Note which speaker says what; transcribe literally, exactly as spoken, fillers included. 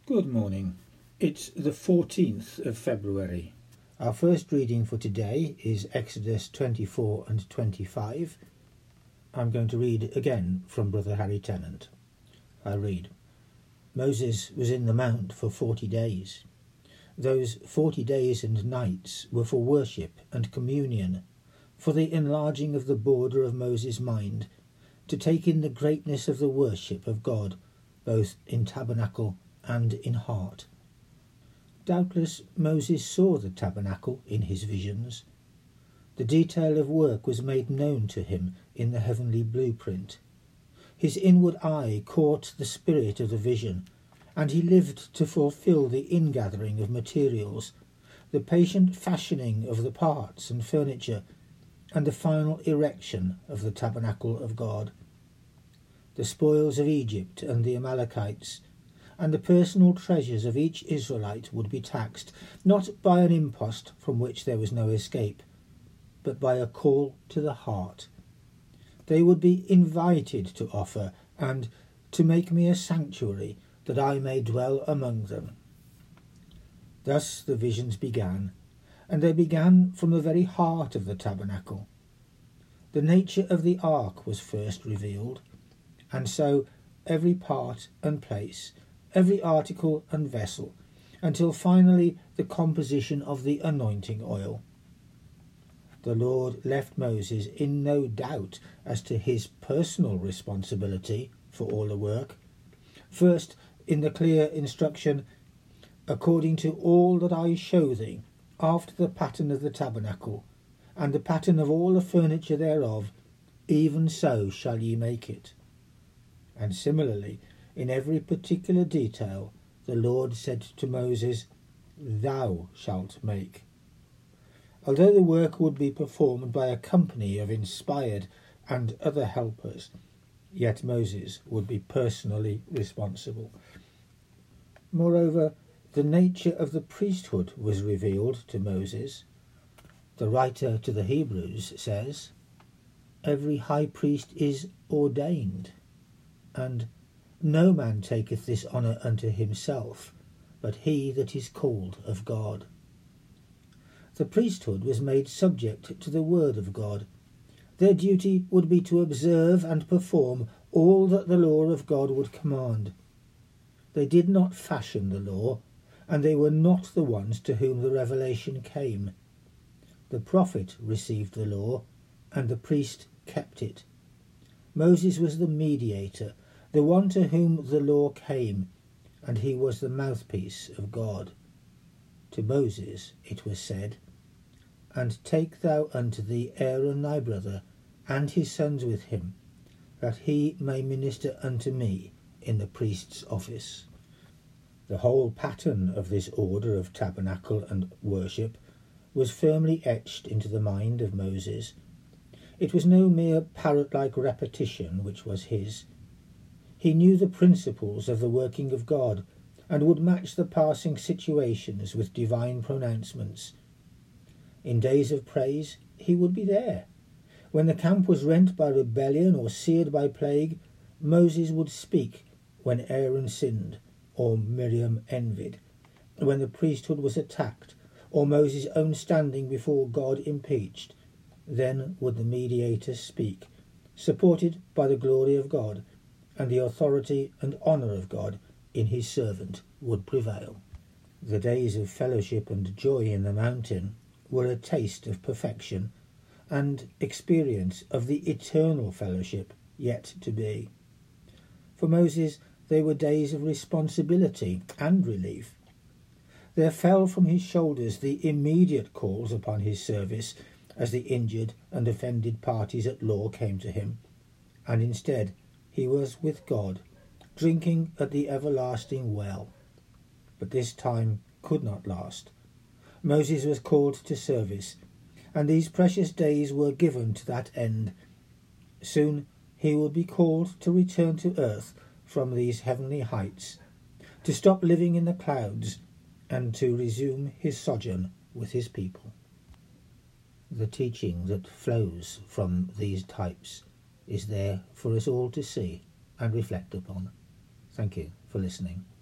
Speaker 1: Good morning. It's the fourteenth of February. Our first reading for today is Exodus twenty-four and twenty-five. I'm going to read again from Brother Harry Tennant. I read, Moses was in the mount for forty days. Those forty days and nights were for worship and communion, for the enlarging of the border of Moses' mind, to take in the greatness of the worship of God, both in tabernacle and in heart. Doubtless Moses saw the tabernacle in his visions. The detail of work was made known to him in the heavenly blueprint. His inward eye caught the spirit of the vision, and he lived to fulfill the ingathering of materials, the patient fashioning of the parts and furniture, and the final erection of the tabernacle of God. The spoils of Egypt and the Amalekites, and the personal treasures of each Israelite would be taxed, not by an impost from which there was no escape, but by a call to the heart. They would be invited to offer, and to make me a sanctuary, that I may dwell among them. Thus the visions began, and they began from the very heart of the tabernacle. The nature of the ark was first revealed, and so every part and place, every article and vessel, until finally the composition of the anointing oil. The Lord left Moses in no doubt as to his personal responsibility for all the work. First, in the clear instruction, according to all that I show thee, after the pattern of the tabernacle, and the pattern of all the furniture thereof, even so shall ye make it. And similarly, in every particular detail, the Lord said to Moses, Thou shalt make. Although the work would be performed by a company of inspired and other helpers, yet Moses would be personally responsible. Moreover, the nature of the priesthood was revealed to Moses. The writer to the Hebrews says, Every high priest is ordained, and no man taketh this honour unto himself, but he that is called of God. The priesthood was made subject to the word of God. Their duty would be to observe and perform all that the law of God would command. They did not fashion the law, and they were not the ones to whom the revelation came. The prophet received the law, and the priest kept it. Moses was the mediator, the one to whom the law came, and he was the mouthpiece of God. To Moses it was said, And take thou unto thee Aaron thy brother, and his sons with him, that he may minister unto me in the priest's office. The whole pattern of this order of tabernacle and worship was firmly etched into the mind of Moses. It was no mere parrot-like repetition which was his. He knew the principles of the working of God, and would match the passing situations with divine pronouncements. In days of praise he would be there. When the camp was rent by rebellion or seared by plague, Moses would speak when Aaron sinned, or Miriam envied, when the priesthood was attacked, or Moses' own standing before God impeached. Then would the mediator speak, supported by the glory of God, and the authority and honour of God in his servant would prevail. The days of fellowship and joy in the mountain were a taste of perfection and experience of the eternal fellowship yet to be. For Moses they were days of responsibility and relief. There fell from his shoulders the immediate calls upon his service as the injured and offended parties at law came to him, and instead he was with God, drinking at the everlasting well. But this time could not last. Moses was called to service, and these precious days were given to that end. Soon he would be called to return to earth from these heavenly heights, to stop living in the clouds, and to resume his sojourn with his people. The teaching that flows from these types is there for us all to see and reflect upon. Thank you for listening.